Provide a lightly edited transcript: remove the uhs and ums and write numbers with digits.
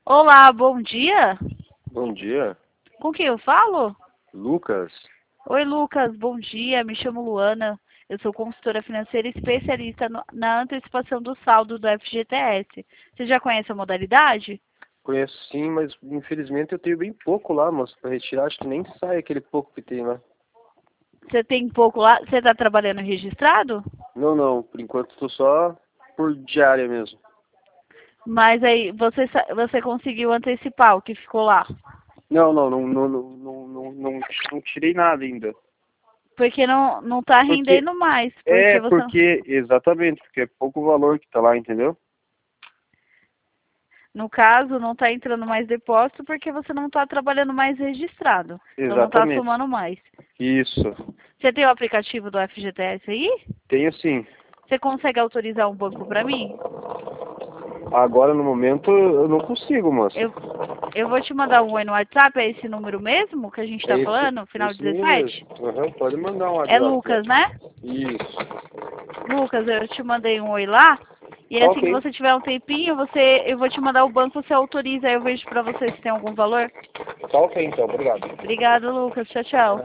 Olá, bom dia. Bom dia, Com quem eu falo? Lucas. Oi, Lucas, bom dia. Me chamo Luana. Eu sou consultora financeira especialista na antecipação do saldo do FGTS. Você já conhece a modalidade? Conheço sim, mas infelizmente eu tenho bem pouco lá, moço, para retirar. Acho que nem sai aquele pouco que tem lá. Você tem pouco lá? Você está trabalhando registrado? Não, não, por enquanto estou só por diária mesmo. Mas aí você conseguiu antecipar o que ficou lá? Não tirei nada ainda. Porque não está Porque, rendendo mais. Porque você. exatamente, porque é pouco valor que tá lá, entendeu? No caso, não está entrando mais depósito porque você não está trabalhando mais registrado. Então não está Exatamente. somando mais. Isso. Você tem o aplicativo do FGTS aí? Tenho sim. Você consegue autorizar um banco para mim? Agora no momento eu não consigo, moço. Eu, eu vou te mandar um oi no WhatsApp, é esse número mesmo que a gente É está esse, falando, final esse número 17? mesmo. Aham, pode mandar um É WhatsApp lá. Lucas, né? Isso. Lucas, eu te mandei um oi lá. E Tá assim que ok. você tiver um tempinho, eu vou te mandar o banco, você autoriza, aí eu vejo para você se tem algum valor. Tá ok então, obrigado. Obrigado, Lucas. Tchau, tchau.